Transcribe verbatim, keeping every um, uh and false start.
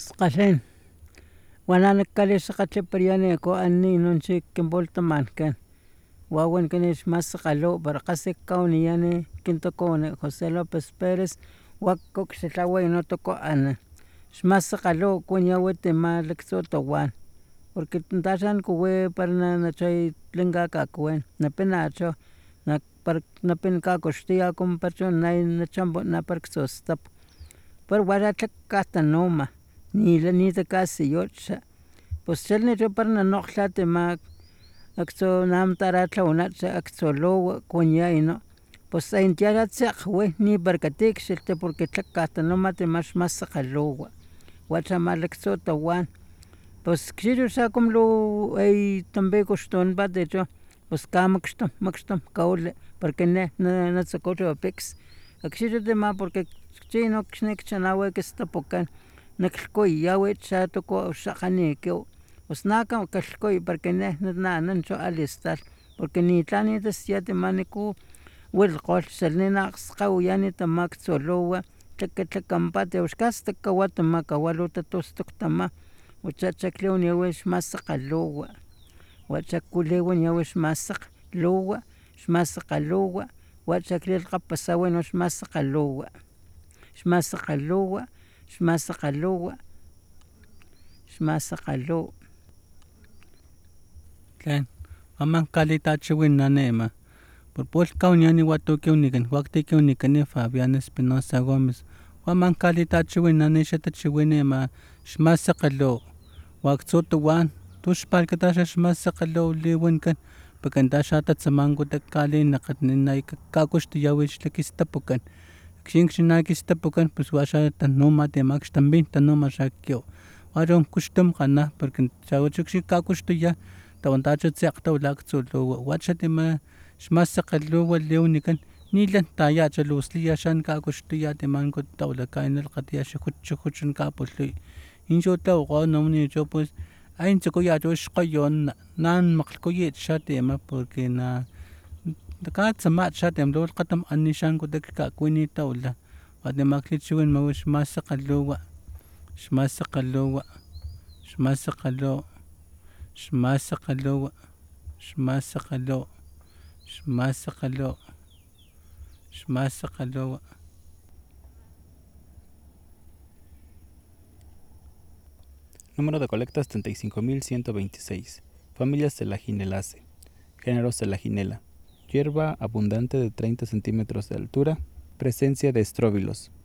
Qalen wanan kalixqachipariani ko ani nunchi kinvoltamankan wawan kanish mas qalo para qasi kawniyani kintokoni José López Pérez wakok xilhawa toko ana xmas qalo kuñawi tima laktsu tawan porque taxan kuwi para na nachay linkakakuwin napinacho na para napin kakuxtiya kumparación nay nachanpuna para ktsusstap pero wara tlak kajtanuma nila nita kasiyucha pues xalnichu para nanokglhatima aktsu nam taratlawanach aktsulhuwa kuñay no pues aintiyaj atsekgwi nipara katikxilhti porque tlak kajtanuma tima xmas kgaluwa wacha ama laktsu tawan pues kxichu xa como lu hay tampikuxtunpat chu pus kamakxtum makxtum kawili porque nej natsuku chu piks akxichu tima porque chino xnikchanawi kistapukan niklhkuyawi xa tuku xakganikiw pus naka kalhkuy porque nej nanan chu alistal porque nitlan nitasya tima niku wilkgolh xalni nakgskgawiyani tama ktsulhuwa tlakatlakampat xkasta kawatama kawa lu tatustuktama ucha chaklewaniwi xmas kgaluwa wacha kuliwaniwi xmas kluwa xmas kgaluwa wacha lilkgapasawi xmas kgaluwa xmas kgaluwa xmas kgaluwa xmas kgaluwa tlen ama kalitachiwinanima por pulh kawaniani watu kiwnikan wakti kiwnikani Fabián Espinosa Gómez waman kalitachiwinani xa tachiwinima xmas kgalu waktsu tawan tuxpalhkata xmas kgalu liwinkan porque taxa tatsamanku kalinakgatnina kakuxtiyawi xlakistapukan akxni na kistapukan pues waxa tanuma tima xtampin tanuma xa kiw wachu kuxtumkgana porque xawachu kakuxtuya tawantacha tsekgtawila ktsulhuwa wacha tima xmas kgaluwa liwanikan nilan tayacha lusliya xan kakuxtuya tima tawilaka nalkgatiya xukuch xukuch kapulhuy chinchu tlawakgo nawanichu pues hay tsukuya xkgoyonana nan makglhkuyit xa tima porque na katsamat xa tima lu lhkgatam ani xa kuta kakuwi tawila watima klichiwinmawi xmas kgaluwa xmas kgaluwa xmas kgaluwa xmas kgaluwa xmas kgaluwa xmas kgaluwa xmas kgaluwa. Número de colectas treinta y cinco mil ciento veintiséis. Familia Selaginelaceae. Género Selaginela. Hierba abundante de treinta centímetros de altura. Presencia de estróbilos.